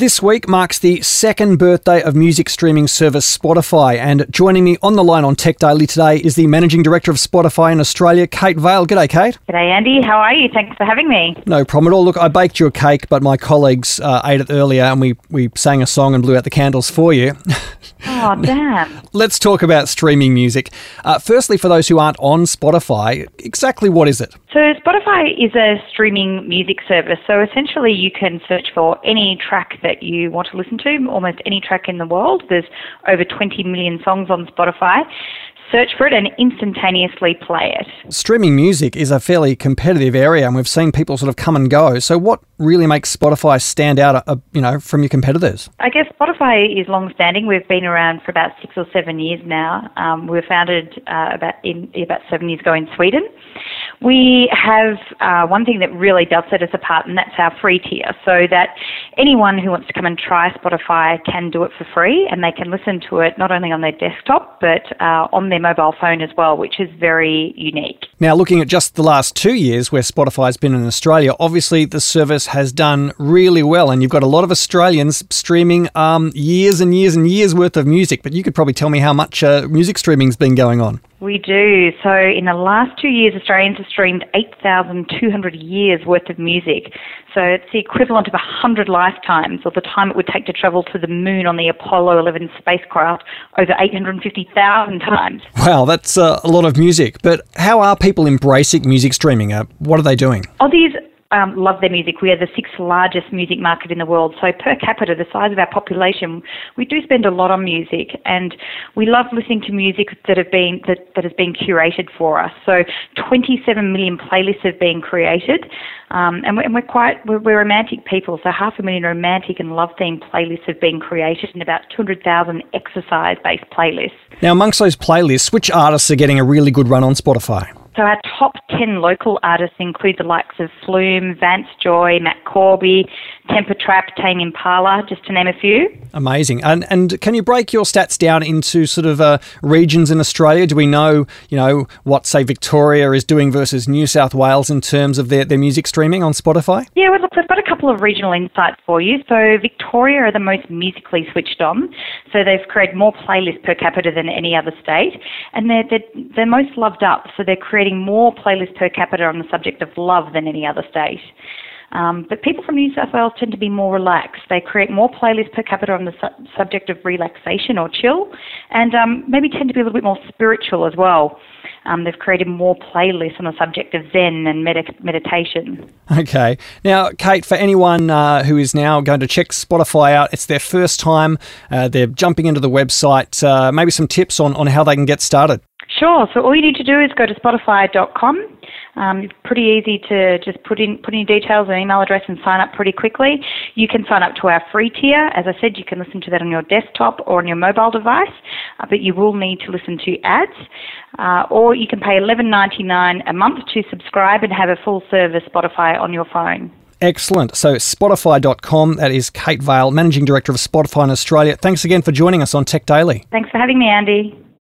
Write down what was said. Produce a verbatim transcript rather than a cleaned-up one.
This week marks the second birthday of music streaming service Spotify, and joining me on the line on Tech Daily today is the Managing Director of Spotify in Australia, Kate Vale. G'day, Kate. G'day, Andy. How are you? Thanks for having me. No problem at all. Look, I baked you a cake, but my colleagues uh, ate it earlier and we, we sang a song and blew out the candles for you. Oh, damn. Let's talk about streaming music. Uh, firstly, for those who aren't on Spotify, exactly what is it? So Spotify is a streaming music service. So essentially you can search for any track that you want to listen to, almost any track in the world. There's over twenty million songs on Spotify. Search for it and instantaneously play it. Streaming music is a fairly competitive area, and we've seen people sort of come and go. So what really makes Spotify stand out, uh, you know, from your competitors? I guess Spotify is long-standing. We've been around for about six or seven years now. Um, we were founded uh, about in about seven years ago in Sweden. We have uh, one thing that really does set us apart, and that's our free tier, so that anyone who wants to come and try Spotify can do it for free, and they can listen to it not only on their desktop, but uh, on their mobile phone as well, which is very unique. Now, looking at just the last two years where Spotify's been in Australia, obviously the service has done really well, and you've got a lot of Australians streaming um, years and years and years worth of music, but you could probably tell me how much uh, music streaming's been going on. We do. So in the last two years, Australians have streamed eight thousand two hundred years worth of music. So it's the equivalent of one hundred lifetimes, or the time it would take to travel to the moon on the Apollo eleven spacecraft over eight hundred fifty thousand times. Wow, that's uh, a lot of music. But how are people embracing music streaming? Uh, what are they doing? Aussies Um, love their music. We are the sixth largest music market in the world. So per capita, the size of our population, we do spend a lot on music, and we love listening to music that have been that, that has been curated for us. So twenty-seven million playlists have been created, um, and, we're, and we're quite we're, we're romantic people. So half a million romantic and love themed playlists have been created, and about two hundred thousand exercise-based playlists. Now, amongst those playlists, which artists are getting a really good run on Spotify? So our top ten local artists include the likes of Flume, Vance Joy, Matt Corby, Temper Trap, Tame Impala, just to name a few. Amazing. And and can you break your stats down into sort of uh, regions in Australia? Do we know, you know, what, say, Victoria is doing versus New South Wales in terms of their, their music streaming on Spotify? Yeah, well, look, we've got a couple of regional insights for you. So Victoria are the most musically switched on. So they've created more playlists per capita than any other state. And they're, they're, they're most loved up. So they're creating more playlists per capita on the subject of love than any other state. Um, but people from New South Wales tend to be more relaxed. They create more playlists per capita on the su- subject of relaxation or chill, and um, maybe tend to be a little bit more spiritual as well. Um, they've created more playlists on the subject of Zen and med- meditation. Okay. Now, Kate, for anyone uh, who is now going to check Spotify out, it's their first time, uh, they're jumping into the website, uh, maybe some tips on, on how they can get started. Sure. So all you need to do is go to spotify dot com. Um, it's pretty easy to just put in put in your details and email address and sign up pretty quickly. You can sign up to our free tier. As I said, you can listen to that on your desktop or on your mobile device, uh, but you will need to listen to ads. Uh, or you can pay eleven ninety-nine a month to subscribe and have a full service Spotify on your phone. Excellent. So spotify dot com, that is Kate Vale, Managing Director of Spotify in Australia. Thanks again for joining us on Tech Daily. Thanks for having me, Andy.